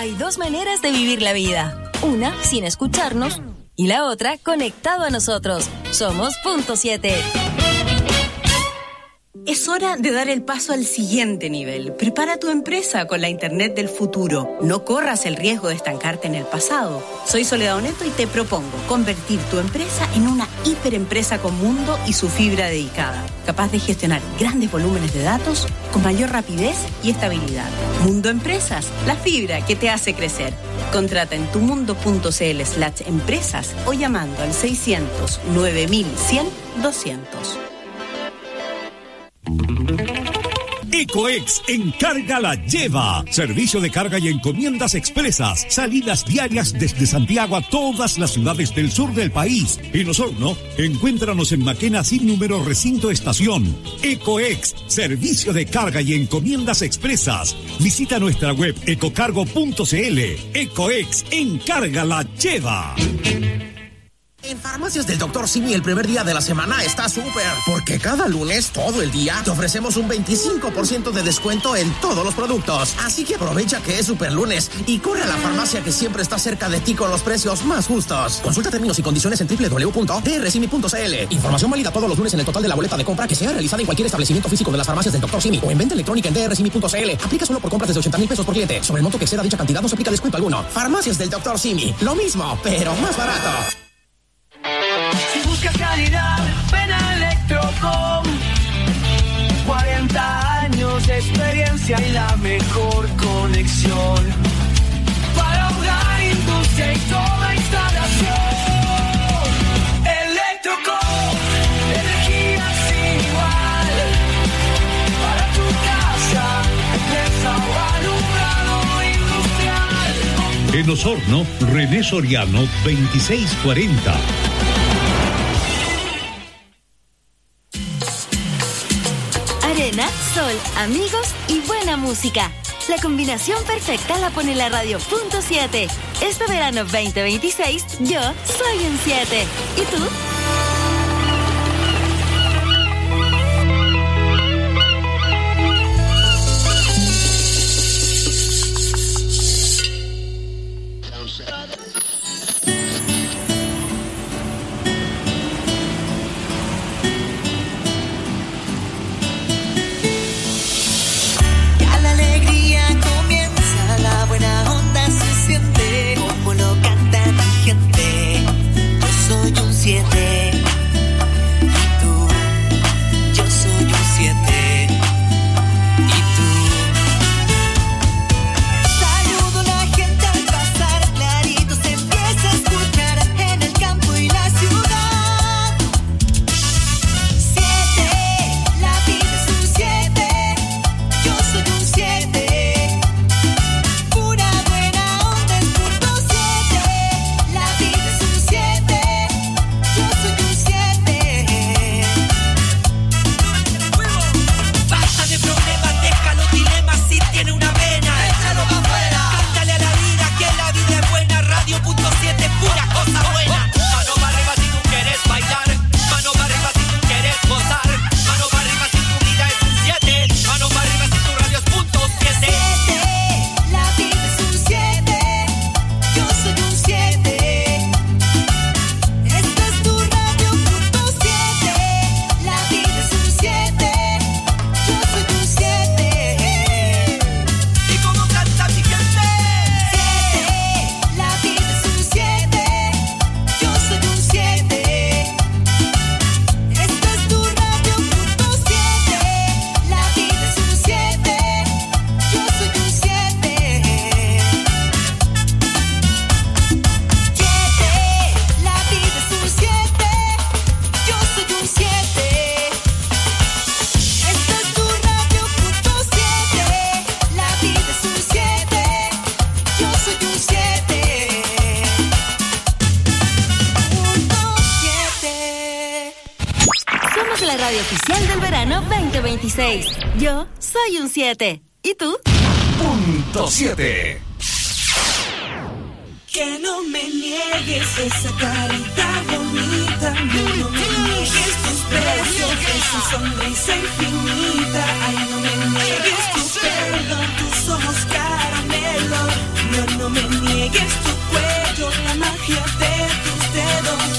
Hay dos maneras de vivir la vida. Una, sin escucharnos, y la otra, conectado a nosotros. Somos Punto 7. Es hora de dar el paso al siguiente nivel. Prepara tu empresa con la Internet del futuro. No corras el riesgo de estancarte en el pasado. Soy Soledad Oneto y te propongo convertir tu empresa en una hiperempresa con mundo y su fibra dedicada, capaz de gestionar grandes volúmenes de datos con mayor rapidez y estabilidad. Mundo Empresas, la fibra que te hace crecer. Contrata en tumundo.cl/empresas o llamando al 600 9100 200. Ecoex Encarga la Lleva. Servicio de carga y encomiendas expresas. Salidas diarias desde Santiago a todas las ciudades del sur del país. En Osorno, encuéntranos en Maquena sin número recinto estación. Ecoex, servicio de carga y encomiendas expresas. Visita nuestra web ecocargo.cl. Ecoex Encarga la Lleva. En Farmacias del Dr. Simi el primer día de la semana está súper, porque cada lunes, todo el día, te ofrecemos un 25% de descuento en todos los productos. Así que aprovecha que es super lunes y corre a la farmacia que siempre está cerca de ti con los precios más justos. Consulta términos y condiciones en www.drsimi.cl. Información válida todos los lunes en el total de la boleta de compra que sea realizada en cualquier establecimiento físico de las Farmacias del Dr. Simi o en venta electrónica en drsimi.cl. Aplica solo por compras desde 80,000 pesos por cliente. Sobre el monto que exceda dicha cantidad no se aplica descuento alguno. Farmacias del Dr. Simi. Lo mismo, pero más barato. Si buscas calidad, ven a Electrocom. 40 años de experiencia y la mejor conexión para hogar, industria y toda instalación. Electrocom, energía sin igual para tu casa, empresa o alumbrado industrial. En Osorno, René Soriano, 2640. Arena, sol, amigos y buena música. La combinación perfecta la pone la radio Punto 7. Este verano 2026, yo soy un 7. ¿Y tú? Oficial del verano 2026. Yo soy un 7. ¿Y tú? Punto 7. Que no me niegues esa carita bonita, no me niegues tus besos, esa sonrisa infinita. Ay, no me niegues tu pelo, tus ojos caramelo. No niegues tu cuello, la magia de tus dedos.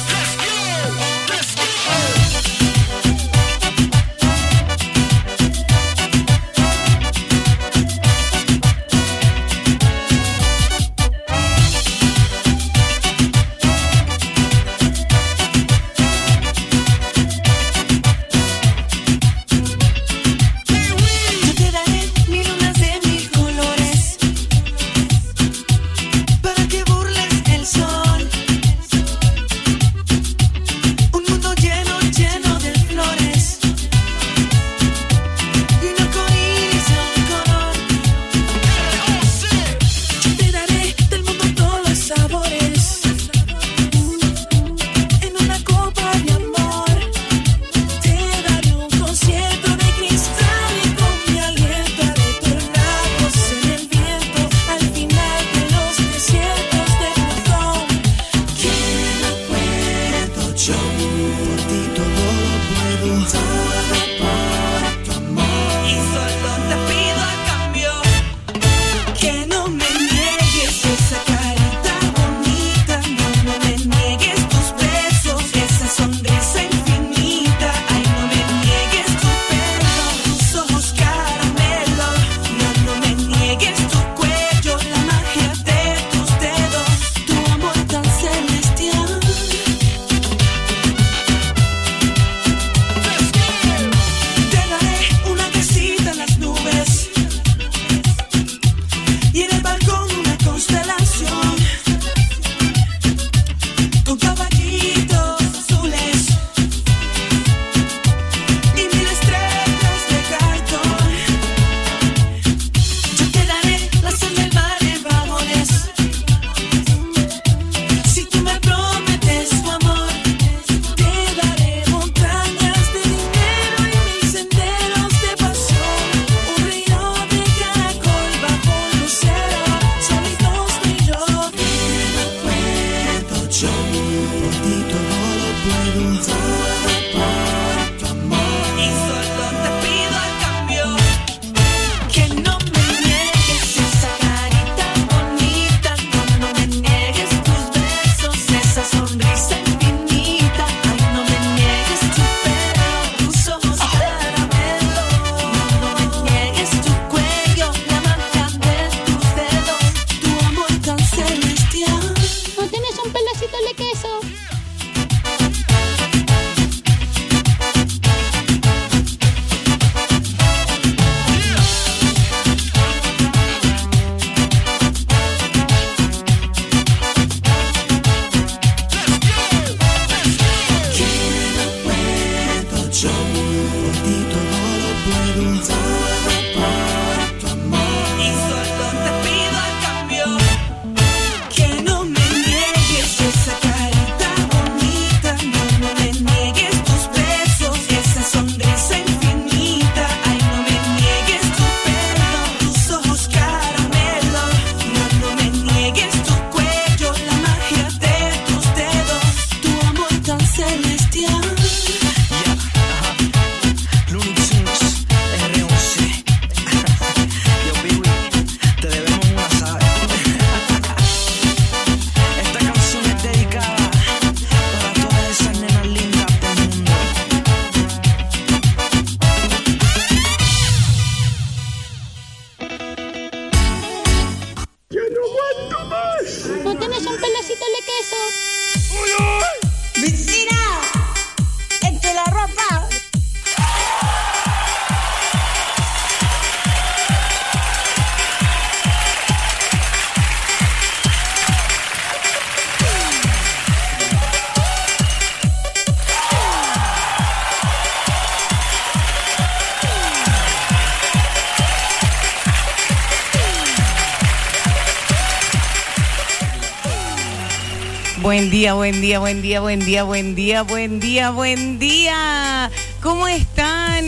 Buen día, buen día, buen día, buen día, buen día, buen día, buen día. ¿Cómo están?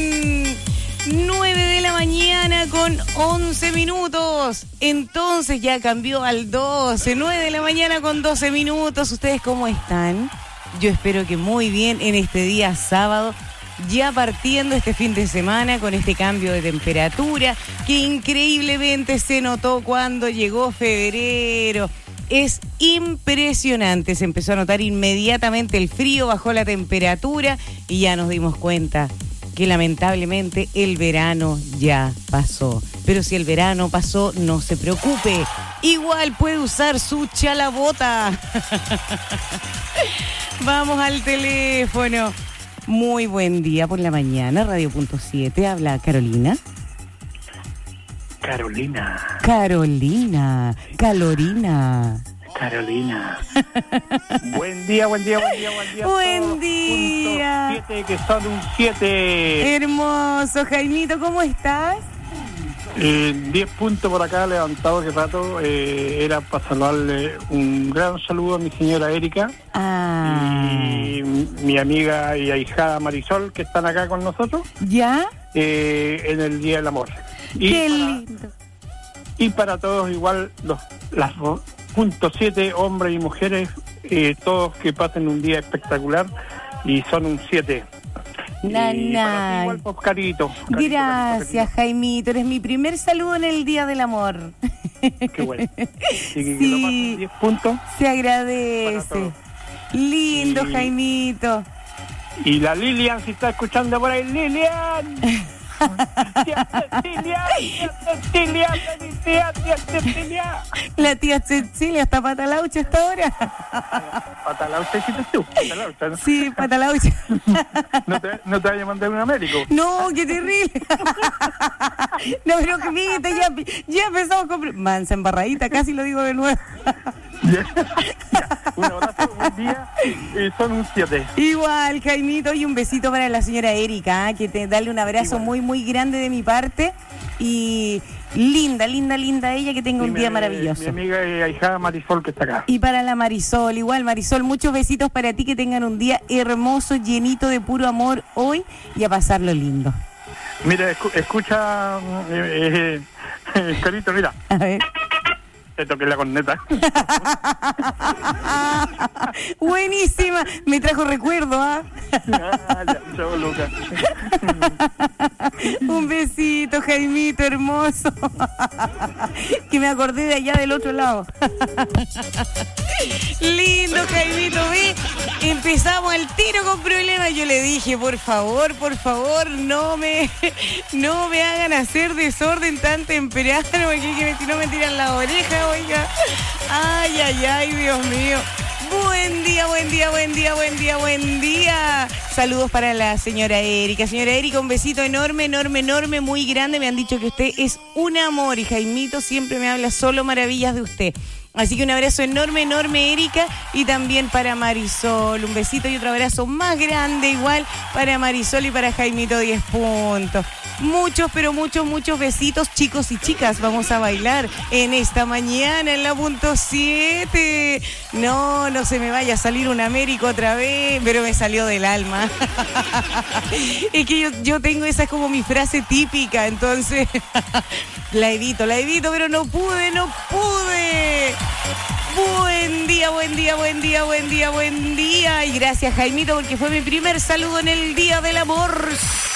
9 de la mañana con 11 minutos. Entonces ya cambió al 12. 9 de la mañana con 12 minutos. ¿Ustedes cómo están? Yo espero que muy bien en este día sábado. Ya partiendo este fin de semana con este cambio de temperatura que increíblemente se notó cuando llegó febrero. es impresionante. Se empezó a notar inmediatamente el frío, bajó la temperatura y ya nos dimos cuenta que lamentablemente el verano ya pasó. Pero si el verano pasó, no se preocupe. Igual puede usar su chalabota. Vamos al teléfono. Muy buen día por la mañana, Radio.7. Habla Carolina. Carolina. Carolina. Calorina. Carolina. Buen día. Buen día. 7, que son un 7. Hermoso, Jaimito, ¿cómo estás? 10 puntos por acá, levantado hace rato. Era para saludarle un gran saludo a mi señora Erika. Y mi amiga y ahijada Marisol, que están acá con nosotros. ¿Ya? En el Día del Amor. Qué lindo. Y para todos igual, las puntos 7, hombres y mujeres, todos que pasen un día espectacular y son un 7. Nana. Igual, pues, Carito. Gracias, Jaimito. Eres mi primer saludo en el Día del Amor. Qué bueno. Así que lo pasen 10 puntos. Se agradece. Lindo, y... Jaimito. Y la Lilian, si está escuchando por ahí, Lilian. Tía La tía Cecilia está patalaucha hasta ahora. Patalaucha hiciste tú. Patalaucha, ¿no? Sí, patalaucha. ¿No te vaya a mandar un médico? No, qué terrible. No, pero que viste, ya empezamos con... Mansa embarradita, casi lo digo de nuevo. Un abrazo, buen día. Son un 7. Igual, Jaimito, y un besito para la señora Erika, que darle un abrazo igual, muy grande de mi parte. Y linda ella, que tenga un día maravilloso. Mi amiga y ahijada Marisol, que está acá. Y para la Marisol, igual, Marisol, muchos besitos para ti, que tengan un día hermoso, llenito de puro amor hoy, y a pasarlo lindo. Mira, escucha, Carito, mira. A ver. Te toqué la corneta. Buenísima, me trajo recuerdo, ¿ah? Chao, Lucas. Un besito, Jaimito, hermoso. Que me acordé de allá del otro lado. Lindo, Jaimito, ¿ve? Empezamos al tiro con problemas. Yo le dije, por favor, no me hagan hacer desorden tan temprano, porque si no me tiran la oreja, oiga. Ay, Dios mío. Buen día. Saludos para la señora Erika. Señora Erika, un besito enorme, muy grande. Me han dicho que usted es un amor y Jaimito siempre me habla solo maravillas de usted. Así que un abrazo enorme, Erika, y también para Marisol. Un besito y otro abrazo más grande igual para Marisol y para Jaimito, 10 puntos. Muchos, pero muchos besitos, chicos y chicas. Vamos a bailar en esta mañana en la punto 7. No se me vaya a salir un Américo otra vez, pero me salió del alma. Es que yo tengo esa es como mi frase típica, entonces la evito, pero no pude. Buen día. Y gracias, Jaimito, porque fue mi primer saludo en el Día del Amor.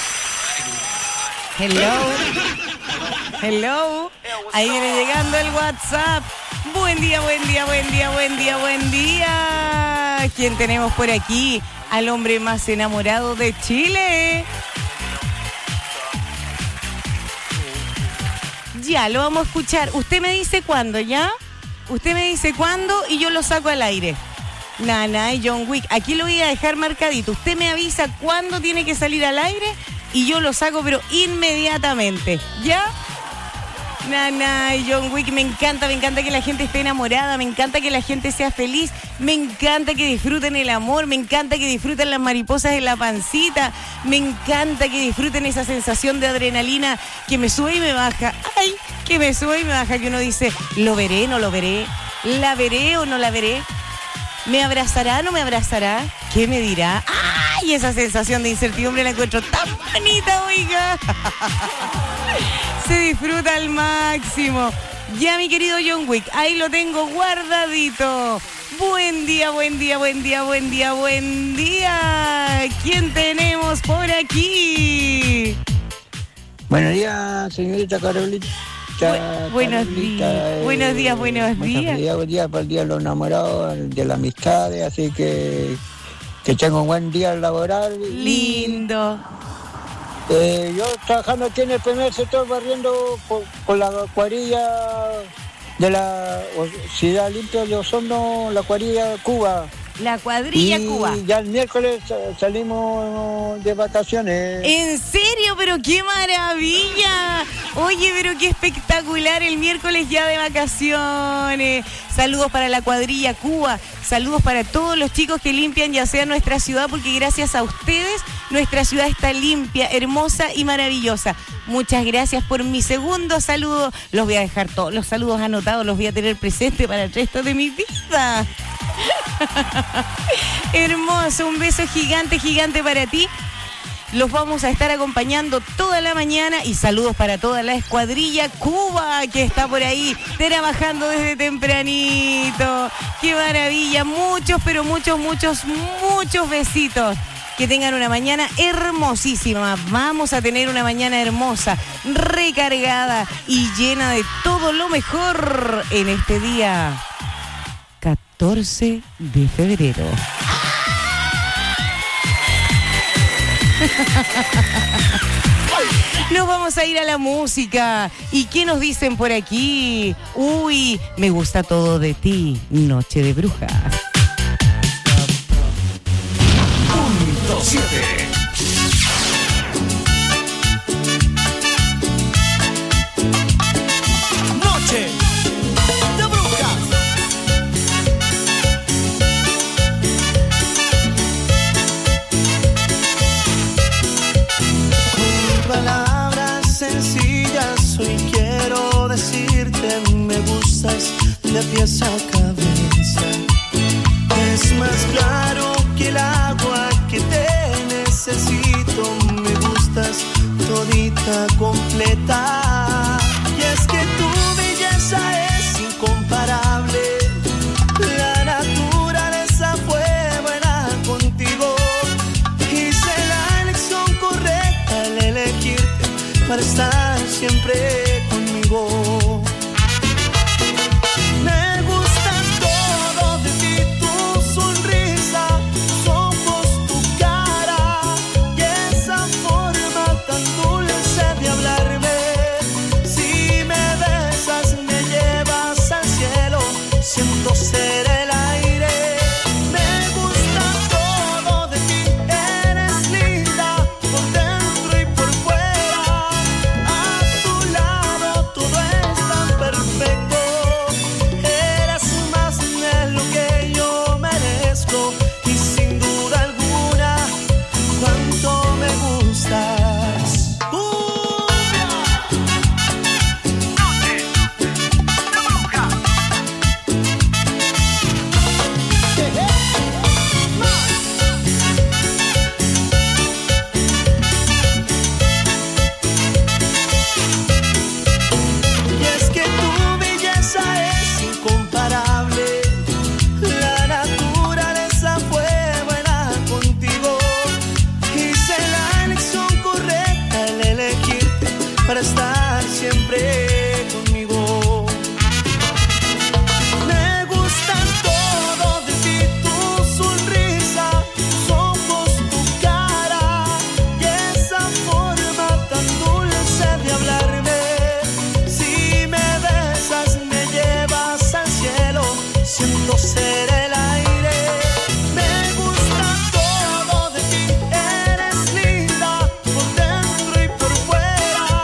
Hello. Ahí viene llegando el WhatsApp. Buen día. ¿Quién tenemos por aquí? Al hombre más enamorado de Chile. Ya, lo vamos a escuchar. Usted me dice cuándo, ¿ya? Usted me dice cuándo y yo lo saco al aire. Nana y John Wick. Aquí lo voy a dejar marcadito. Usted me avisa cuándo tiene que salir al aire y yo lo saco, pero inmediatamente. ¿Ya? Nana y John Wick, me encanta que la gente esté enamorada, me encanta que la gente sea feliz, me encanta que disfruten el amor, me encanta que disfruten las mariposas en la pancita, me encanta que disfruten esa sensación de adrenalina que me sube y me baja. Ay, que me sube y me baja, que uno dice, ¿lo veré, no lo veré? ¿La veré o no la veré? ¿Me abrazará o no me abrazará? ¿Qué me dirá? ¡Ay! Esa sensación de incertidumbre la encuentro tan bonita, oiga. Se disfruta al máximo. Ya, mi querido John Wick, ahí lo tengo guardadito. Buen día. ¿Quién tenemos por aquí? Buenos días, señorita Carolina. Carlita. Buenos días. Buen día. Buen día para el Día de los Enamorados, de las amistades, así que tengan un buen día laboral. Lindo. Yo trabajando aquí en el primer sector, barriendo con la cuadrilla de la Ciudad Limpia de Osorno, la cuadrilla Cuba. La cuadrilla Cuba. Ya el miércoles salimos de vacaciones. ¿En serio? ¡Pero qué maravilla! Oye, pero qué espectacular, el miércoles ya de vacaciones. Saludos para la cuadrilla Cuba. Saludos para todos los chicos que limpian ya sea nuestra ciudad, porque gracias a ustedes nuestra ciudad está limpia, hermosa y maravillosa. Muchas gracias por mi segundo saludo. Los voy a dejar todos los saludos anotados, los voy a tener presente para el resto de mi vida. Hermoso, un beso gigante para ti. Los vamos a estar acompañando toda la mañana y saludos para toda la escuadrilla Cuba que está por ahí trabajando desde tempranito. ¡Qué maravilla! Muchos besitos. Que tengan una mañana hermosísima. Vamos a tener una mañana hermosa, recargada y llena de todo lo mejor en este día 14 de febrero. Nos vamos a ir a la música. ¿Y qué nos dicen por aquí? Uy, me gusta todo de ti, Noche de Brujas. Punto 7. Noche de Brujas. Con palabras sencillas hoy quiero decirte me gustas de pies a cabeza. Es más claro que el agua que te necesito, me gustas todita completa. Y es que tu belleza es incomparable, la naturaleza fue buena contigo. Hice la elección correcta al elegirte para estar siempre conmigo. Siento ser el aire, me gusta todo de ti, eres linda por dentro y por fuera, a tu lado todo es tan perfecto, eres más de lo que yo merezco y sin duda alguna cuánto me gustas. Para estar siempre conmigo. Me gusta todo de ti, tu sonrisa, tus ojos, tu cara y esa forma tan dulce de hablarme. Si me besas me llevas al cielo, siento ser el aire. Me gusta todo de ti, eres linda por dentro y por fuera.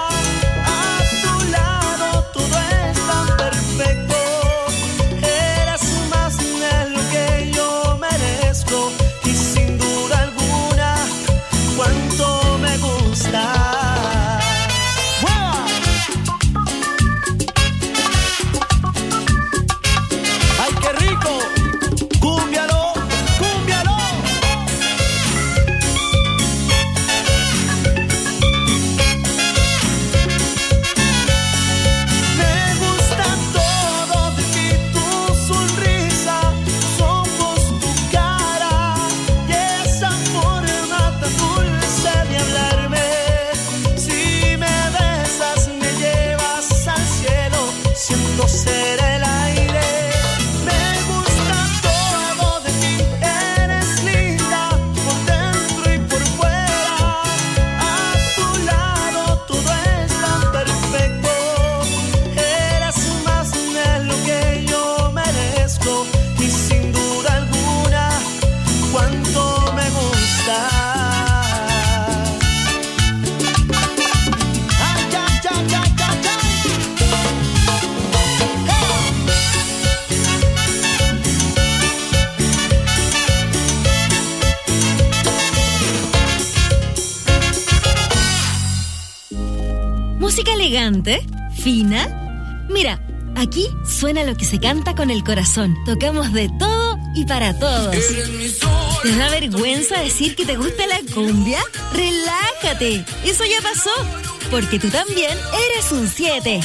Y sin duda alguna cuánto me gustas. ¡Ay, qué rico! ¿Elegante? ¿Fina? Mira, aquí suena lo que se canta con el corazón. Tocamos de todo y para todos. ¿Te da vergüenza decir que te gusta la cumbia? ¡Relájate! Eso ya pasó, porque tú también eres un 7.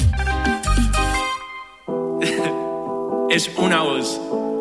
Es una voz.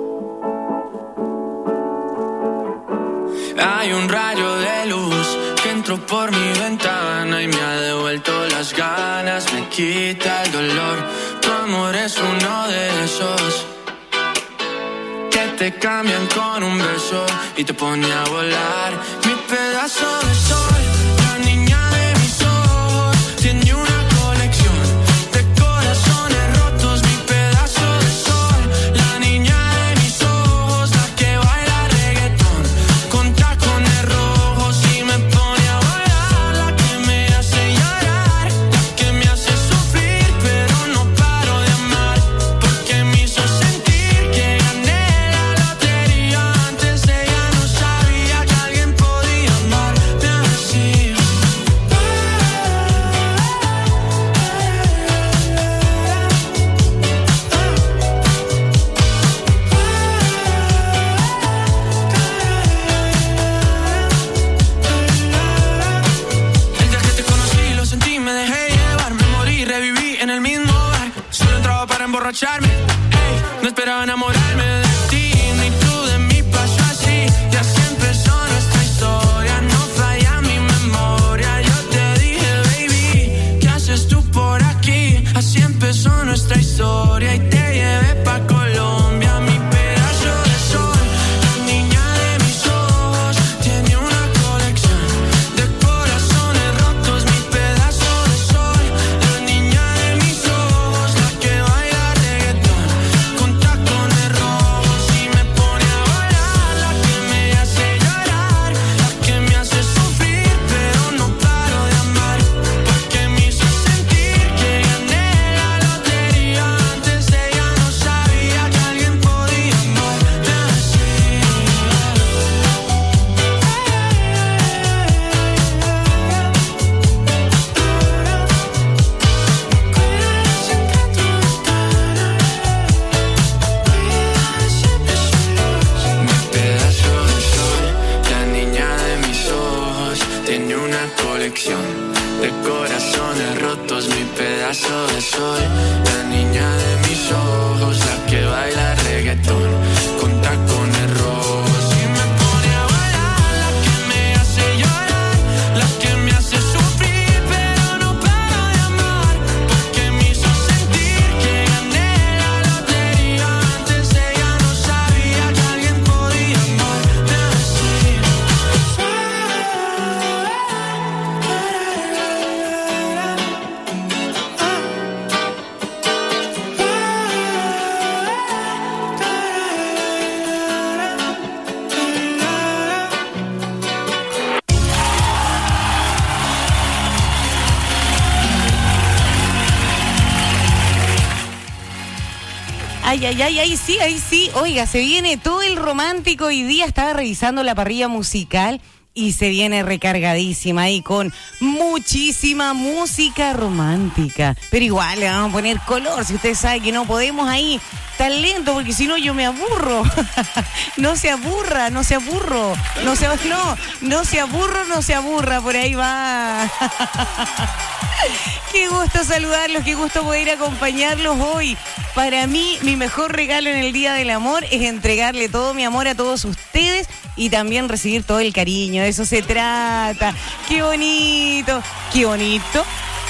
Hay un rayo de luz que entró por mi ventana y me ha devuelto las ganas, me quita el dolor. Tu amor es uno de esos que te cambian con un beso y te pone a volar. Mi pedazo de sol, la niña de mis ojos, tiene una colección de corazones rotos. Mi pedazo de sol, la niña de mis ojos, la que baila reggaetón con tacones rojos y me pone a volar. La que me hace llorar, la que me hace sufrir, pero no paro de amar, porque me hizo sentir que gané la lotería. Antes de ella no sabía que alguien podía amarme así. El día que te conocí lo sentí, me dejé llevar, me morí, reviví en el mismo bar. Solo entraba para emborracharme, ey, no esperaba enamorarme de ti, ni tú de mí, pasó así. Y así empezó nuestra historia, no falla mi memoria. Yo te dije, baby, ¿qué haces tú por aquí? Así empezó nuestra historia y te llevé pa' Colombia. Mi pedazo de sol, la niña de mis ojos, tiene una colección de corazones rotos. Mi pedazo de sol, la niña de mis ojos, la que baila reggaetón con tacones rojos y me pone a volar. La que me hace llorar, la que me hace sufrir, pero no paro de amar, porque me hizo sentir que gané la lotería. Antes de ella no sabía que alguien podía amarme así. Mi pedazo de sol, la niña de mis ojos, tiene una colección de corazones rotos. Mi pedazo de sol, la niña de mis ojos, la que baila reggaetón con tacones rojos y me pone a volar. La que me hace llorar, la que me hace sufrir, pero no paro de amar, porque me hizo sentir que gané la lotería. Antes de ella no sabía que alguien podía amarme así. Ay, ay, ay, ahí sí, ahí sí. Oiga, se viene todo el romántico. Hoy día estaba revisando la parrilla musical y se viene recargadísima ahí con muchísima música romántica. Pero igual le vamos a poner color, si usted sabe que no podemos ahí tan lento, porque si no yo me aburro. No se aburra, no se aburro. No se aburro, no se aburra. Por ahí va. Qué gusto saludarlos, qué gusto poder acompañarlos hoy. Para mí, mi mejor regalo en el Día del Amor es entregarle todo mi amor a todos ustedes y también recibir todo el cariño. De eso se trata. ¡Qué bonito! ¡Qué bonito!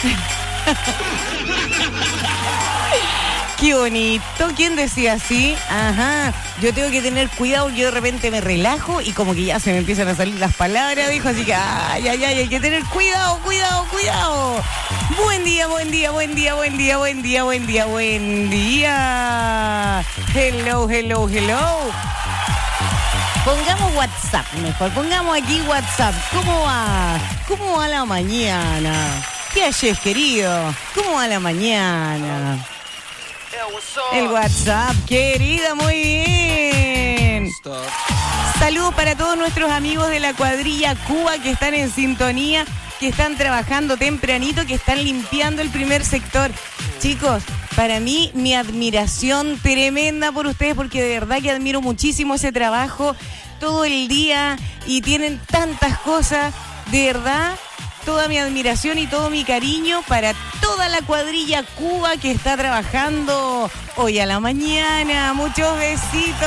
¡Qué bonito! ¿Quién decía así? Ajá. Yo tengo que tener cuidado, yo de repente me relajo y como que ya se me empiezan a salir las palabras, dijo, así que ay, ay, ay, hay que tener cuidado, cuidado, cuidado. Buen día, buen día, buen día, buen día, buen día, buen día, buen día. Hello, hello, hello. Pongamos WhatsApp mejor, pongamos aquí WhatsApp. ¿Cómo va? ¿Cómo va la mañana? ¿Qué haces, querido? ¿Cómo va la mañana? El WhatsApp, querida, muy bien. Saludos para todos nuestros amigos de la cuadrilla Cuba que están en sintonía que están trabajando tempranito, que están limpiando el primer sector. Chicos, para mí, mi admiración tremenda por ustedes, porque de verdad que admiro muchísimo ese trabajo todo el día y tienen tantas cosas. De verdad, toda mi admiración y todo mi cariño para toda la cuadrilla Cuba que está trabajando hoy a la mañana. Muchos besitos.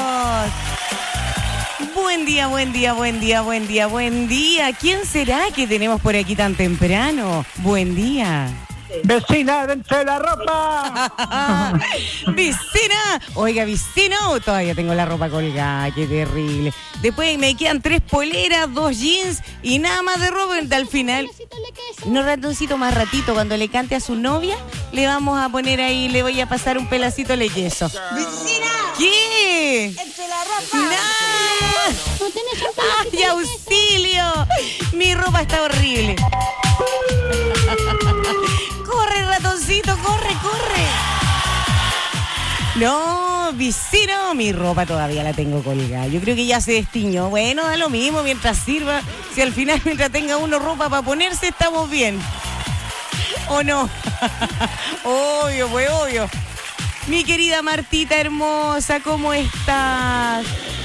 Buen día, buen día, buen día, buen día, buen día. ¿Quién será que tenemos por aquí tan temprano? Buen día. Vecina, dentro de la ropa. Vecina, oiga, vecino, todavía tengo la ropa colgada, qué terrible. Después me quedan 3 poleras, 2 jeans y nada más de ropa. Al final, no, ratoncito, más ratito, cuando le cante a su novia, le vamos a poner ahí, le voy a pasar un pedacito de queso. ¡Vecina! ¿Qué? ¡Entre la ropa! ¡No! ¡Ay, auxilio! Mi ropa está horrible. ¡Corre, ratoncito, corre, corre! No, vecino, mi ropa todavía la tengo colgada. Yo creo que ya se destiñó. Bueno, da lo mismo mientras sirva. Si al final, mientras tenga uno ropa para ponerse, estamos bien. ¿O no? Obvio, pues obvio. Mi querida Martita hermosa, ¿cómo estás?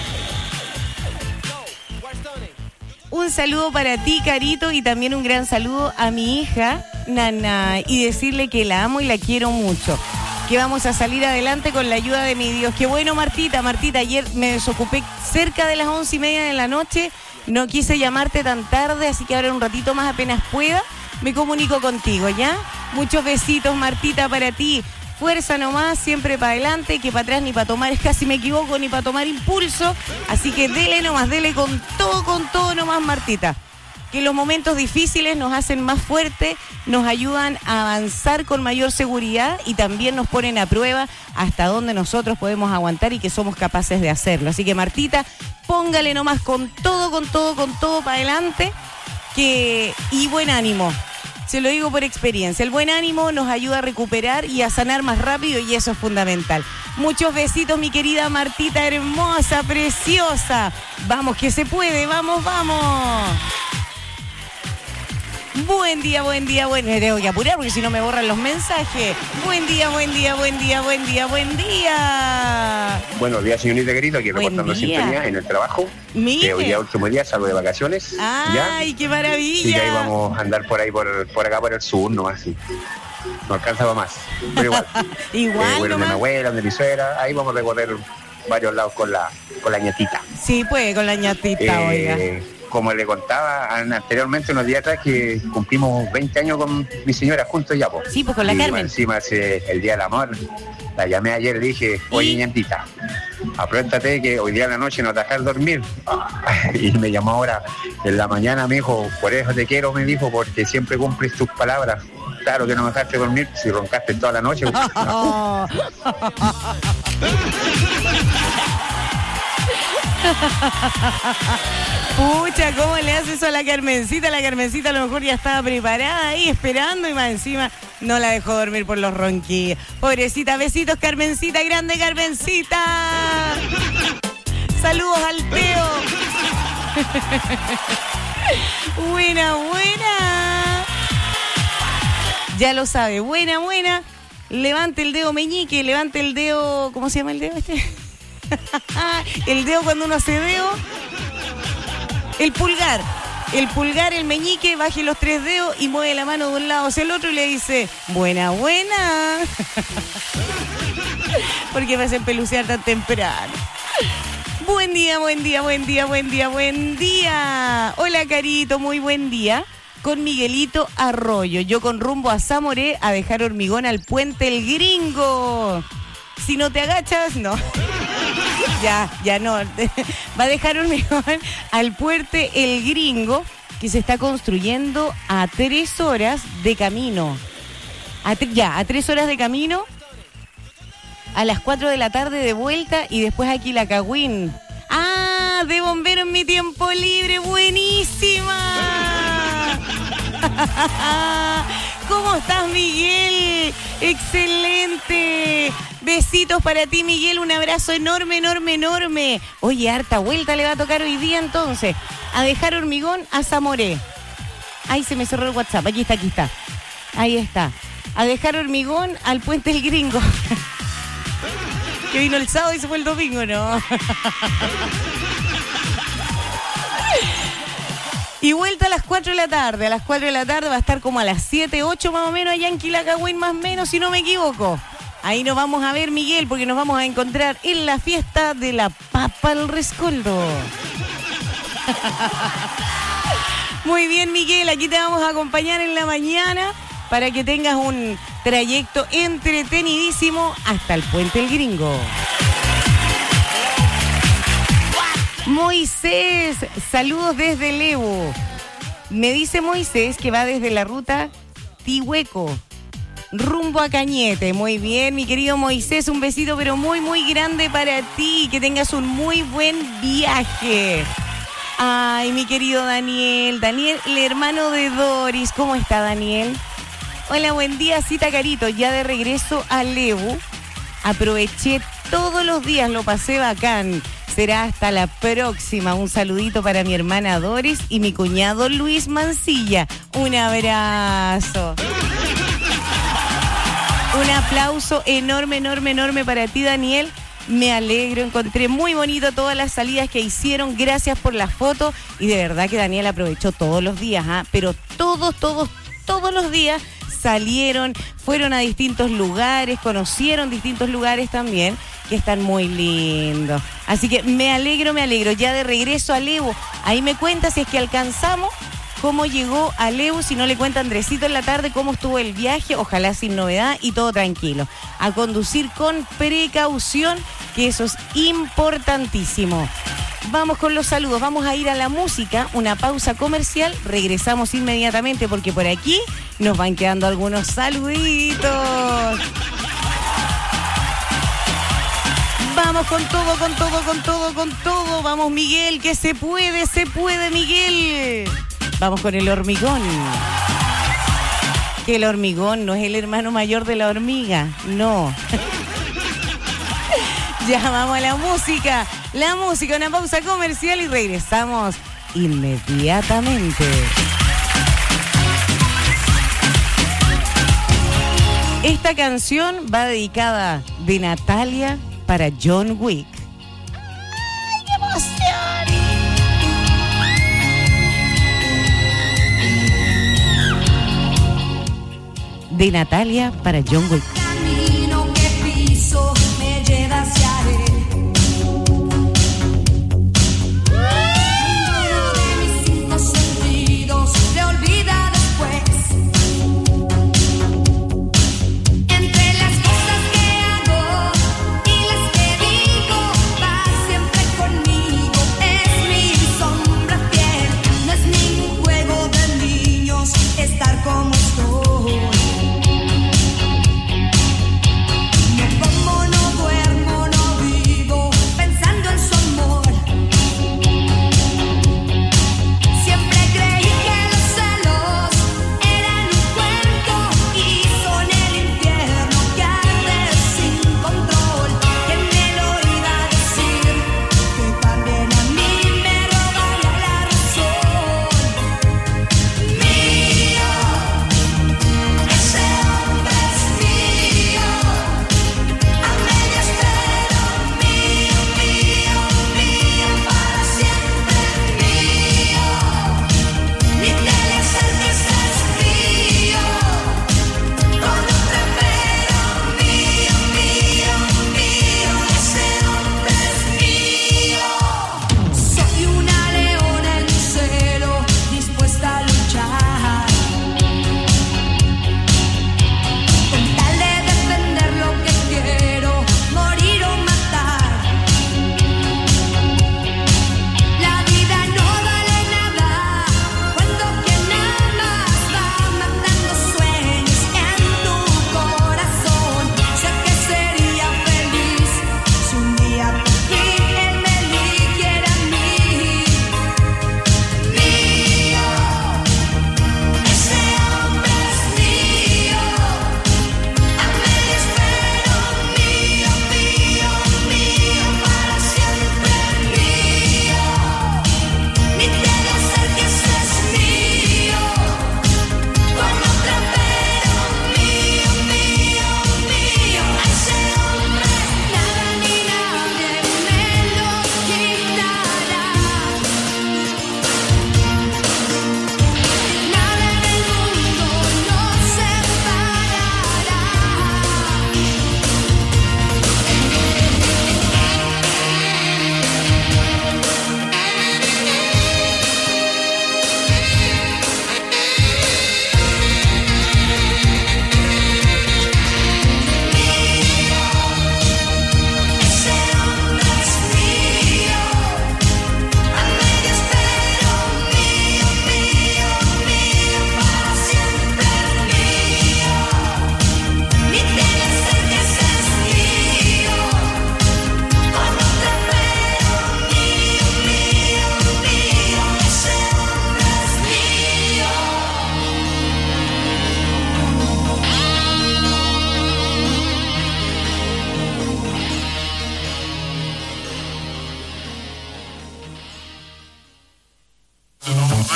Un saludo para ti, Carito, y también un gran saludo a mi hija, Nana, y decirle que la amo y la quiero mucho. Que vamos a salir adelante con la ayuda de mi Dios. Qué bueno, Martita. Martita, ayer me desocupé cerca de las 11:30 de la noche. No quise llamarte tan tarde, así que ahora un ratito más apenas pueda, me comunico contigo, ¿ya? Muchos besitos, Martita, para ti. Fuerza nomás, siempre para adelante, que para atrás ni para tomar, casi me equivoco, ni para tomar impulso. Así que dele nomás, dele con todo nomás, Martita. Que los momentos difíciles nos hacen más fuertes, nos ayudan a avanzar con mayor seguridad y también nos ponen a prueba hasta dónde nosotros podemos aguantar y que somos capaces de hacerlo. Así que, Martita, póngale nomás con todo para adelante, y buen ánimo. Se lo digo por experiencia. El buen ánimo nos ayuda a recuperar y a sanar más rápido y eso es fundamental. Muchos besitos, mi querida Martita hermosa, preciosa. Vamos que se puede, vamos. Buen día. Me tengo que apurar porque si no me borran los mensajes. Buen día. Buenos días, señorita querida, aquí reportando sintonía en el trabajo. Mire. Hoy día último día, salgo de vacaciones. ¡Ay, ¿ya? qué maravilla! Y ahí vamos a andar por ahí, por acá, por el sur, nomás, sí. No alcanzaba más, pero igual. Igual, bueno, de mi abuela, de mi suegra, ahí vamos a recorrer varios lados con la ñatita. Sí, pues, con la ñatita, oiga. Como le contaba anteriormente, unos días atrás, que cumplimos 20 años con mi señora juntos ya, pues. Sí, pues con la Carmen. Encima el Día del Amor, la llamé ayer y le dije, oye, ñatita, apréntate que hoy día de la noche no te dejas dormir. Y me llamó ahora en la mañana, me dijo, por eso te quiero, me dijo, porque siempre cumples tus palabras. Claro que no me dejaste dormir si roncaste toda la noche. Pucha, ¿cómo le hace eso a la Carmencita? La Carmencita a lo mejor ya estaba preparada ahí esperando y más encima no la dejó dormir por los ronquillos. Pobrecita, besitos, Carmencita, grande Carmencita. Saludos al Teo. Buena. Ya lo sabe, buena. Levante el dedo meñique, levante el dedo, ¿cómo se llama el dedo este? El dedo cuando uno hace dedo. El pulgar, el meñique, baje los 3 dedos y mueve la mano de un lado hacia el otro y le dice, buena. Porque me hacen pelucear tan temprano. Buen día. Hola, Carito, muy buen día. Con Miguelito Arroyo, yo con rumbo a Zamoré a dejar hormigón al puente El Gringo. Si no te agachas, no. Ya no. Va a dejar hormigón al puente El Gringo, que se está construyendo a 3 horas de camino. A 3 horas de camino. A las 4 de la tarde de vuelta y después aquí la Cagüín. ¡Ah! De bombero en mi tiempo libre. ¡Buenísima! ¿Cómo estás, Miguel? ¡Excelente! Besitos para ti, Miguel. Un abrazo enorme. Oye, harta vuelta le va a tocar hoy día entonces. A dejar hormigón a Zamoré. Ay, se me cerró el WhatsApp. Aquí está. Ahí está. A dejar hormigón al Puente del Gringo. Que vino el sábado y se fue el domingo, ¿no? Y vuelta a las 4 de la tarde. A las 4 de la tarde va a estar como a las 7, 8 más o menos allá en Quilacagüín, más o menos, si no me equivoco. Ahí nos vamos a ver, Miguel, porque nos vamos a encontrar en la fiesta de la Papa al Rescoldo. Muy bien, Miguel, aquí te vamos a acompañar en la mañana para que tengas un trayecto entretenidísimo hasta el Puente del Gringo. Moisés, saludos desde Levo. Me dice Moisés que va desde la ruta Tihueco, rumbo a Cañete. Muy bien, mi querido Moisés, un besito pero muy, muy grande para ti. Que tengas un muy buen viaje. Ay, mi querido Daniel, el hermano de Doris. ¿Cómo está, Daniel? Hola, buen día, Cita Carito. Ya de regreso a Levo. Aproveché todos los días, lo pasé bacán. Será hasta la próxima. Un saludito para mi hermana Doris y mi cuñado Luis Mancilla. Un abrazo. Un aplauso enorme, enorme, enorme para ti, Daniel. Me alegro, encontré muy bonito todas las salidas que hicieron. Gracias por la foto. Y de verdad que Daniel aprovechó todos los días, ¿ah? Pero todos los días salieron, fueron a distintos lugares, conocieron distintos lugares también, que están muy lindos. Así que me alegro. Ya de regreso a Levo. Ahí me cuenta si es que alcanzamos cómo llegó a Levo, si no le cuenta Andresito en la tarde cómo estuvo el viaje, ojalá sin novedad y todo tranquilo. A conducir con precaución, que eso es importantísimo. Vamos con los saludos, vamos a ir a la música, una pausa comercial, regresamos inmediatamente porque por aquí nos van quedando algunos saluditos. Vamos con todo. Vamos, Miguel, que se puede, Miguel. Vamos con el hormigón. Que el hormigón no es el hermano mayor de la hormiga, no. Ya vamos a la música, una pausa comercial y regresamos inmediatamente. Esta canción va dedicada de Natalia para John Wick. ¡Ay, qué emoción! De Natalia para John Wick. Camino que piso me lleva hacia él. Ninguno de mis 5 sentidos le olvida después. Entre las cosas que hago y las que digo, va siempre conmigo. Es mi sombra fiel. No es ningún juego de niños estar como estoy.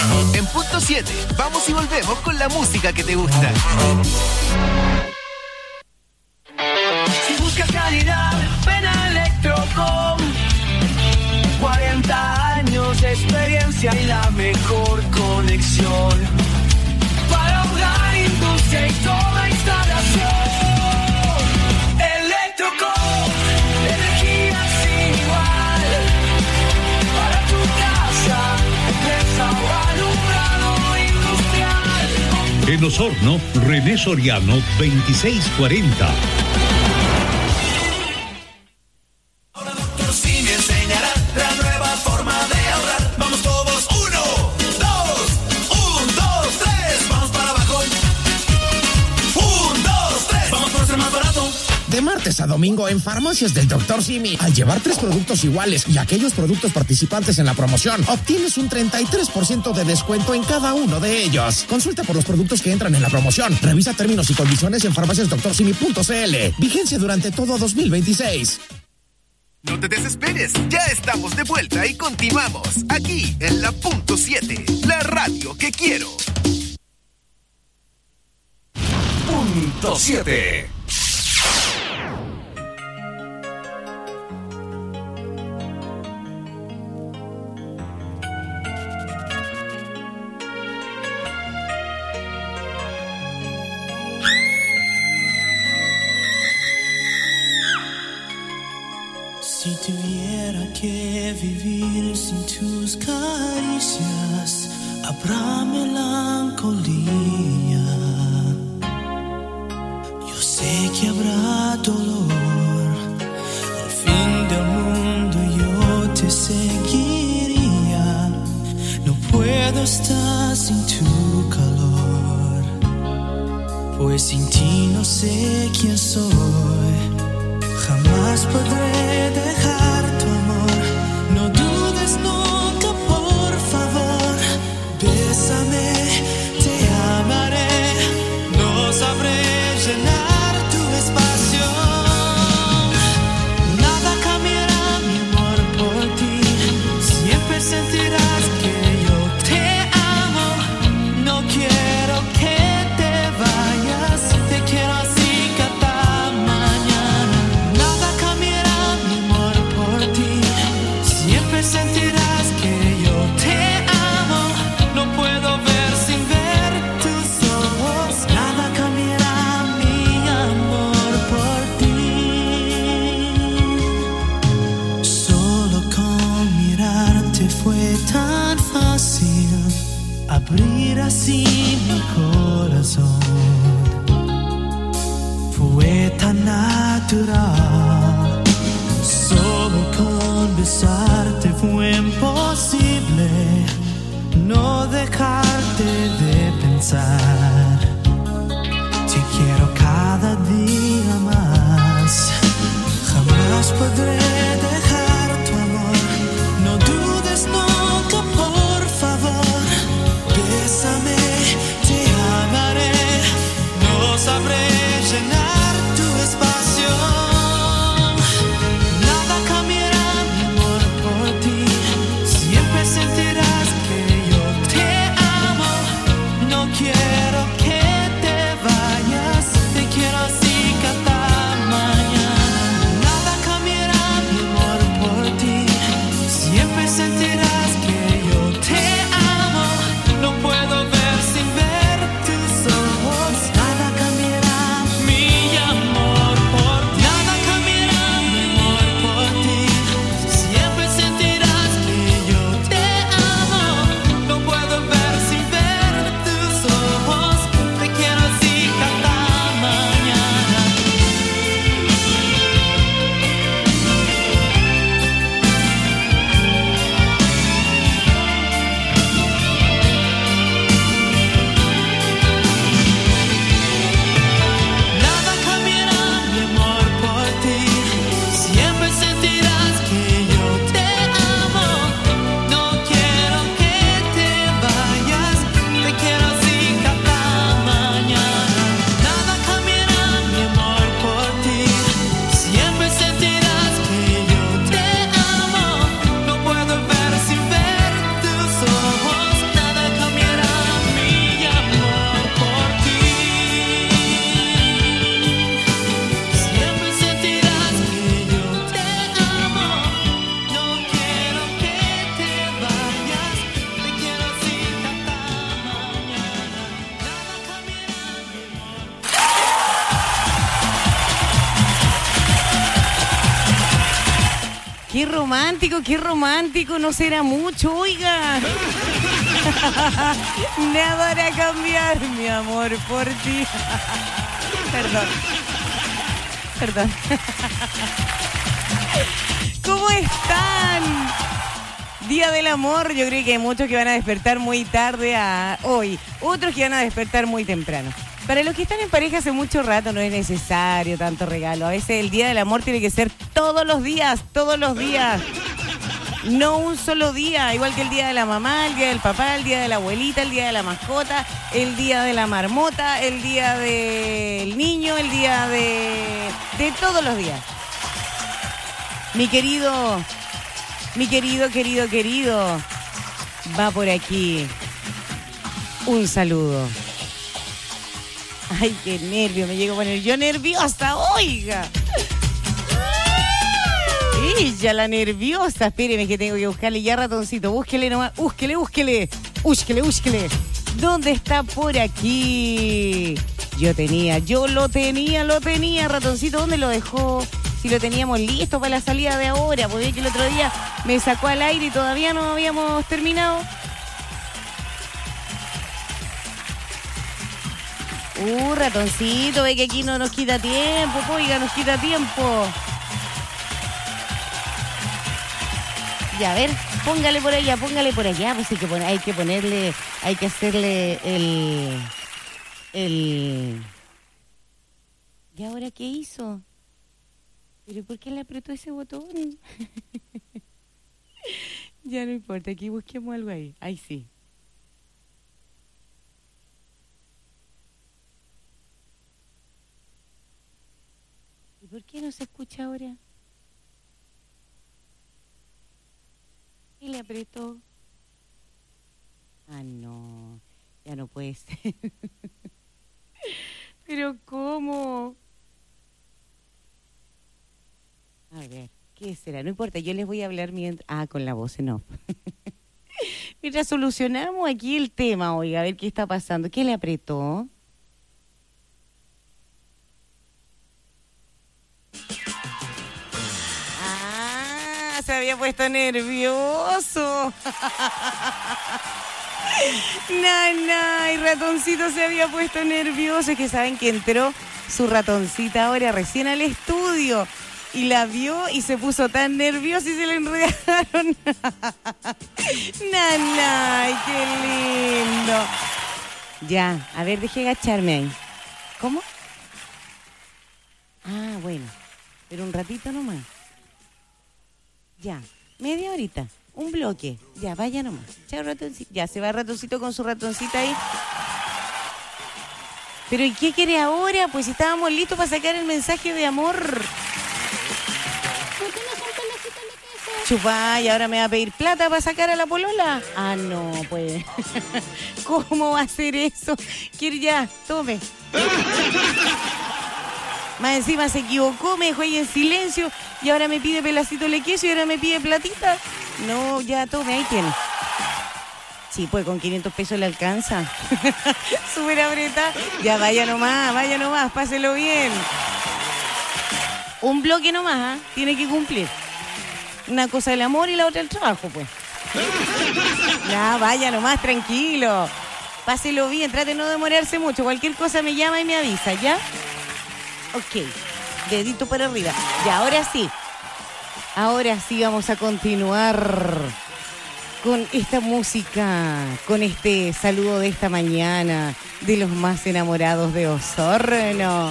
En punto 7, vamos y volvemos con la música que te gusta. Si buscas calidad, ven a Electrocom. 40 años de experiencia y la mejor conexión para hogar, industria y toda instalación. Electrocom, energía sin igual para tu casa, empresa o alumbrado industrial. En Osorno, René Soriano 2640. De martes a domingo en Farmacias del Dr. Simi, al llevar 3 productos iguales y aquellos productos participantes en la promoción, obtienes un 33% de descuento en cada uno de ellos. Consulta por los productos que entran en la promoción. Revisa términos y condiciones en farmaciasdoctorsimi.cl. Vigencia durante todo 2026. No te desesperes, ya estamos de vuelta y continuamos aquí en la punto 7, la radio que quiero. Punto 7. Si tuviera que vivir sin tus caricias, habrá melancolía. Yo sé que habrá dolor. Al fin del mundo yo te seguiría. No puedo estar sin tu calor, pues sin ti no sé quién soy. Jamás podré dejar tu amor. No dudes nunca, por favor. Bésame, te amaré. No sabré llenar tu espacio. Nada cambiará mi amor por ti. Siempre sentirás que yo te amo. No quiero que te vayas. Te quiero así cada mañana. Sentirás que yo te amo. No puedo ver sin ver tus ojos. Nada cambiará mi amor por ti. Solo con mirarte fue tan fácil abrir así mi corazón. Fue tan natural. Solo con besarte fue imposible no dejarte de pensar. Te quiero cada día más. Jamás podré dejar tu amor. No dudes nunca, por favor. Bésame, te amaré. No sabré llenar tu espacio. qué romántico, no será mucho, oiga. Nada hará cambiar mi amor por ti. Perdón. ¿Cómo están? Día del amor, yo creo que hay muchos que van a despertar muy tarde a hoy, otros que van a despertar muy temprano. Para los que están en pareja hace mucho rato no es necesario tanto regalo. A veces el día del amor tiene que ser todos los días. No un solo día, igual que el día de la mamá, el día del papá, el día de la abuelita, el día de la mascota, el día de la marmota, el día del niño, el día de todos los días. Mi querido, va por aquí un saludo. Ay, qué nervio, me llego a poner yo nerviosa, oiga. Ella, la nerviosa. Espéreme que tengo que buscarle ya, ratoncito. Búsquele nomás. Búsquele. ¿Dónde está por aquí? Yo lo tenía, ratoncito. ¿Dónde lo dejó? Si lo teníamos listo para la salida de ahora. Porque que el otro día me sacó al aire y todavía no habíamos terminado. Ratoncito, ve que aquí no nos quita tiempo. Oiga, nos quita tiempo. Ya, a ver, póngale por allá, pues hay que hacerle el... ¿Y ahora qué hizo? ¿Pero por qué le apretó ese botón? Ya no importa, aquí busquemos algo ahí. Ahí sí. ¿Y por qué no se escucha ahora? ¿Y le apretó? Ah, no. Ya no puede ser. ¿Pero cómo? A ver, ¿qué será? No importa, yo les voy a hablar mientras... Ah, con la voz en off. Mientras solucionamos aquí el tema, oiga, a ver qué está pasando. ¿Qué le apretó? Se había puesto nervioso. Y ratoncito se había puesto nervioso. Es que saben que entró su ratoncita ahora recién al estudio y la vio y se puso tan nerviosa y se le enredaron. Ay, qué lindo. Ya, a ver, dejé agacharme ahí. ¿Cómo? Ah, bueno, pero un ratito nomás. Ya, media horita, un bloque. Ya, vaya nomás. Chao, ratoncito. Ya, se va el ratoncito con su ratoncita ahí. Pero ¿y qué quiere ahora? Pues estábamos listos para sacar el mensaje de amor. Chupá, ¿y ahora me va a pedir plata para sacar a la polola? Ah, no, pues. ¿Cómo va a ser eso? Quiere ya, tome. Más encima se equivocó, me dejó ahí en silencio y ahora me pide pelacito de queso y ahora me pide platita. No, ya tome, ahí tiene. Sí, pues con 500 pesos le alcanza. Súper apretada. Ya, vaya nomás, páselo bien. Un bloque nomás, tiene que cumplir. Una cosa el amor y la otra el trabajo, pues. Ya, vaya nomás, tranquilo. Páselo bien, trate de no demorarse mucho. Cualquier cosa me llama y me avisa, ¿ya? Ok, dedito para arriba. Ya, ahora sí vamos a continuar con esta música, con este saludo de esta mañana de los más enamorados de Osorno.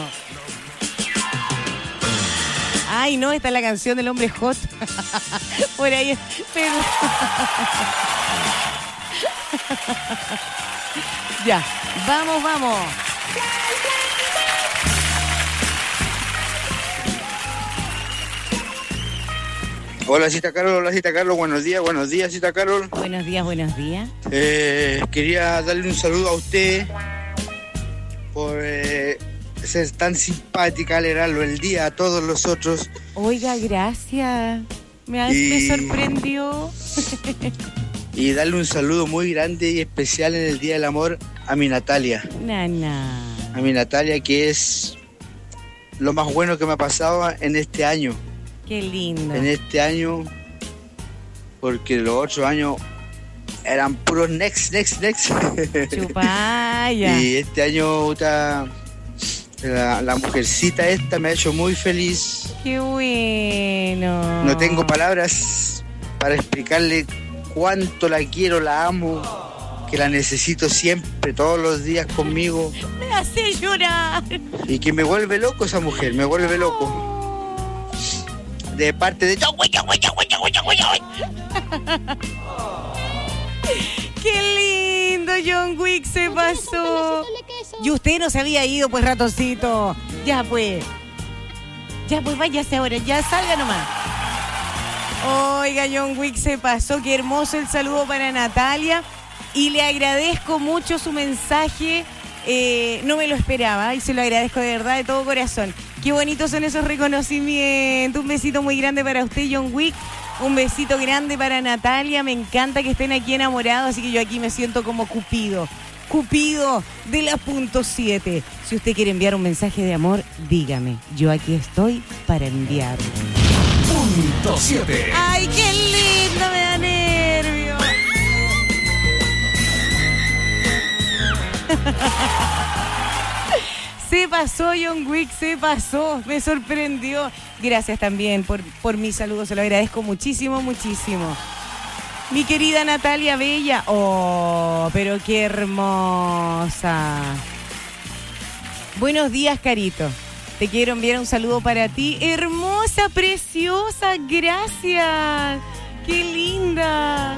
Ay, no, esta es la canción del hombre hot. Por ahí, pero... Ya, vamos. Hola, Cita Carlos, buenos días, Cita Carol. Buenos días. Quería darle un saludo a usted por ser tan simpática, alegrarlo el día a todos los otros. Oiga, gracias, me sorprendió. Y darle un saludo muy grande y especial en el Día del Amor a mi Natalia. Nana. A mi Natalia, que es lo más bueno que me ha pasado en este año. Qué lindo. En este año, porque los otros años eran puros next. Chupaya. Y este año la mujercita esta me ha hecho muy feliz. Qué bueno. No tengo palabras para explicarle cuánto la quiero, la amo, que la necesito siempre, todos los días conmigo. Me hace llorar. Y que me vuelve loco esa mujer, me vuelve loco. De parte de... ¡Qué lindo! John Wick se pasó. Y usted no se había ido, pues, ratoncito. Ya, pues, váyase ahora, ya salga nomás. Oiga, John Wick se pasó. Qué hermoso el saludo para Natalia. Y le agradezco mucho su mensaje. No me lo esperaba y se lo agradezco de verdad, de todo corazón. Qué bonitos son esos reconocimientos. Un besito muy grande para usted, John Wick. Un besito grande para Natalia. Me encanta que estén aquí enamorados, así que yo aquí me siento como Cupido. Cupido de la .7. Si usted quiere enviar un mensaje de amor, dígame. Yo aquí estoy para enviar. .7. ¡Ay, qué lindo! Me da nervio. Se pasó, John Wick, se pasó. Me sorprendió. Gracias también por mi saludo. Se lo agradezco muchísimo, muchísimo. Mi querida Natalia Bella. Oh, pero qué hermosa. Buenos días, Carito. Te quiero enviar un saludo para ti. Hermosa, preciosa. Gracias. Qué linda.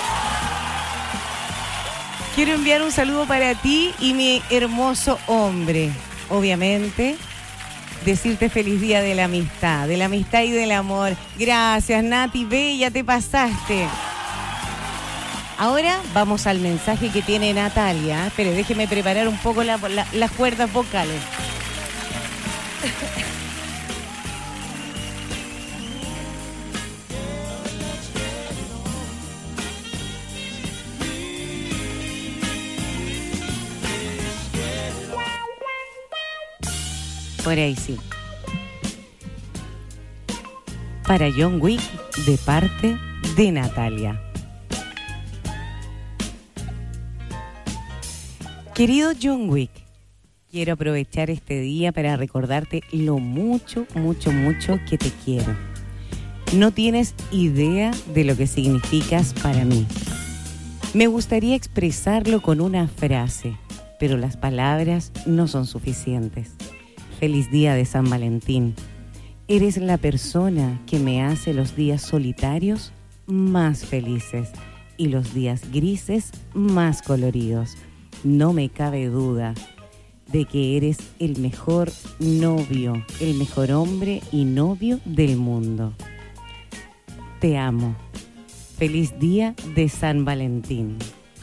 Quiero enviar un saludo para ti y mi hermoso hombre. Obviamente, decirte feliz día de la amistad y del amor. Gracias, Nati Bella, te pasaste. Ahora vamos al mensaje que tiene Natalia. Pero déjeme preparar un poco las cuerdas vocales. Por ahí sí. Para John Wick, de parte de Natalia. Querido John Wick, quiero aprovechar este día para recordarte lo mucho, mucho, mucho que te quiero. No tienes idea de lo que significas para mí. Me gustaría expresarlo con una frase, pero las palabras no son suficientes. Feliz día de San Valentín. Eres la persona que me hace los días solitarios más felices y los días grises más coloridos. No me cabe duda de que eres el mejor novio, el mejor hombre y novio del mundo. Te amo. Feliz día de San Valentín.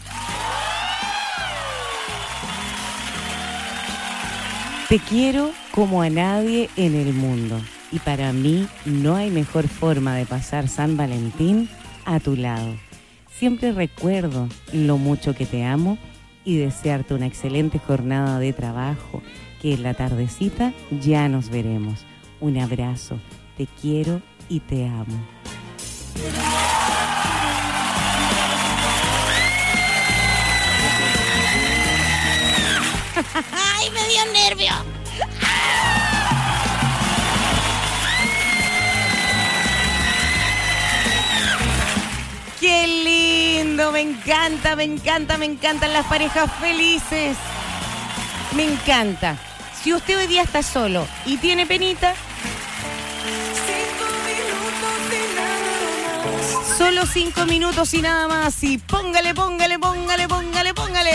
Te quiero como a nadie en el mundo y para mí no hay mejor forma de pasar San Valentín a tu lado. Siempre recuerdo lo mucho que te amo y desearte una excelente jornada de trabajo, que en la tardecita ya nos veremos. Un abrazo, te quiero y te amo. ¡Ay, me dio nervio! ¡Qué lindo! Me encanta, me encanta, me encantan las parejas felices. Me encanta. Si usted hoy día está solo y tiene penita, solo 5 minutos y nada más. Y póngale, póngale, póngale, póngale, póngale.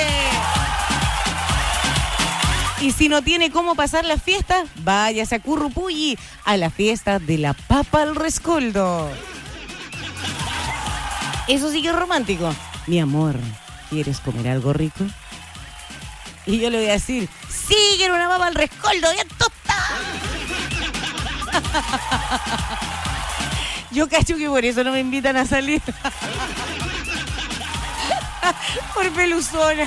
Y si no tiene cómo pasar la fiesta, váyase a Currupulli a la fiesta de la papa al rescoldo. Eso sí que es romántico. Mi amor, ¿quieres comer algo rico? Y yo le voy a decir, sí, quiero una papa al rescoldo, bien tostada. Yo cacho que por eso no me invitan a salir. Por peluzona.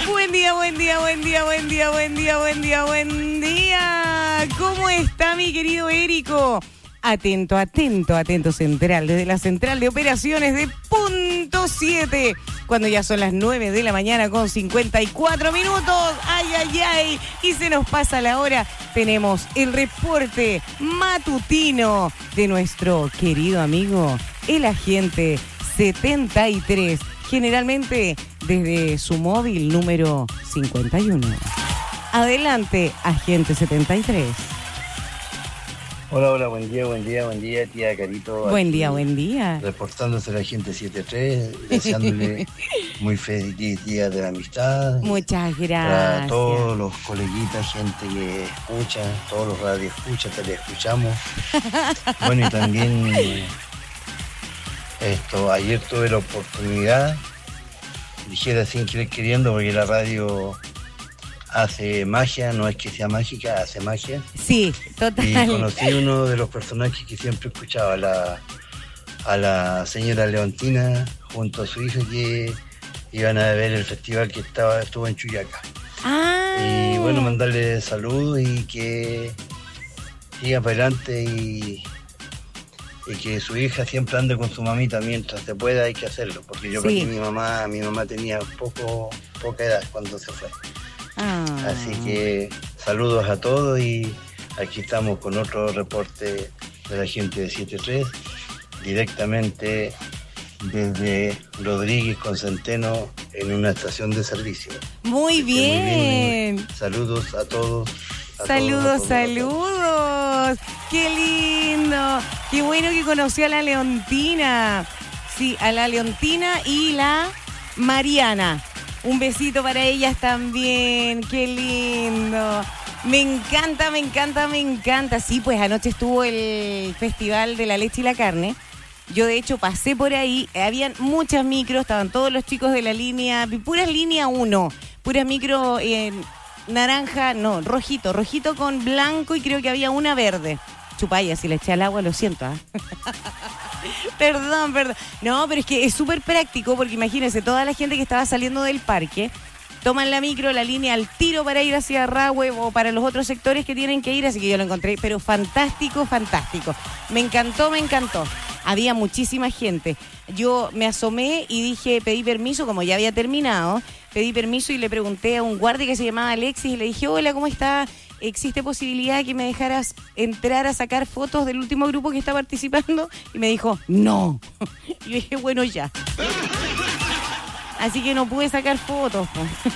Buen día, buen día, buen día, buen día, buen día, buen día, buen día. ¿Cómo está mi querido Érico? Atento, atento, atento central, desde la central de operaciones de Punto 7, cuando ya son las 9 de la mañana con 54 minutos. Ay, ay, ay, y se nos pasa la hora. Tenemos el reporte matutino de nuestro querido amigo, el agente 73, generalmente desde su móvil número 51. Adelante, agente 73. Hola, hola, buen día, tía Carito. Buen día, buen día. Reportándose la gente 73, deseándole muy feliz día de la amistad. Muchas gracias. Para todos los coleguitas, gente que escucha, todos los radioescuchas, teleescuchamos. Bueno, y también ayer tuve la oportunidad, dijera sin querer queriendo, porque la radio hace magia, no es que sea mágica, hace magia. Sí, total. Y conocí uno de los personajes que siempre escuchaba, a la señora Leontina, junto a su hija, que iban a ver el festival que estuvo en Chuyaca. Y bueno, mandarle saludos y que siga para adelante y que su hija siempre ande con su mamita mientras se pueda, hay que hacerlo, porque yo perdí mi mamá tenía poca edad cuando se fue. Así que saludos a todos y aquí estamos con otro reporte de la gente de 73, directamente desde Rodríguez con Centeno en una estación de servicio. Muy bien. Saludos a todos. Saludos. Qué lindo. Qué bueno que conoció a la Leontina. Sí, a la Leontina y la Mariana. Un besito para ellas también. Qué lindo. Me encanta. Sí, pues anoche estuvo el Festival de la Leche y la Carne. Yo, de hecho, pasé por ahí. Habían muchas micros. Estaban todos los chicos de la línea, puras línea 1. Puras micro naranja, no, rojito con blanco y creo que había una verde. Chupaya, si le eché al agua, lo siento. Perdón. No, pero es que es súper práctico porque imagínense, toda la gente que estaba saliendo del parque toman la micro, la línea al tiro para ir hacia Rahue o para los otros sectores que tienen que ir, así que yo lo encontré, pero fantástico. Me encantó. Había muchísima gente. Yo me asomé y dije, pedí permiso, como ya había terminado, pedí permiso y le pregunté a un guardia que se llamaba Alexis y le dije, hola, ¿cómo está? ¿Existe posibilidad de que me dejaras entrar a sacar fotos del último grupo que está participando? Y me dijo, no. Y yo dije, bueno, ya. Así que no pude sacar fotos.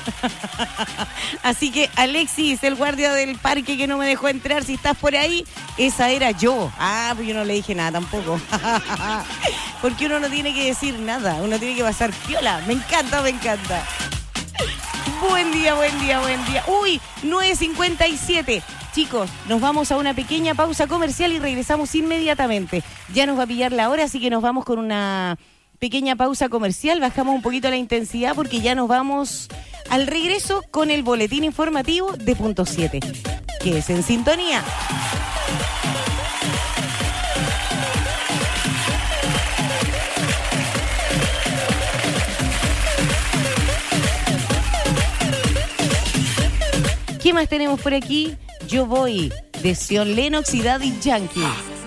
Así que Alexis, el guardia del parque que no me dejó entrar, si estás por ahí, esa era yo. Pues yo no le dije nada tampoco. Porque uno no tiene que decir nada, uno tiene que pasar piola. Me encanta. Buen día. Uy, 9:57. Chicos, nos vamos a una pequeña pausa comercial y regresamos inmediatamente. Ya nos va a pillar la hora, así que nos vamos con una pequeña pausa comercial. Bajamos un poquito la intensidad porque ya nos vamos al regreso con el boletín informativo de Punto 7. Quédese en sintonía. ¿Qué más tenemos por aquí? Yo voy de Zion Lennox y Daddy Yankee.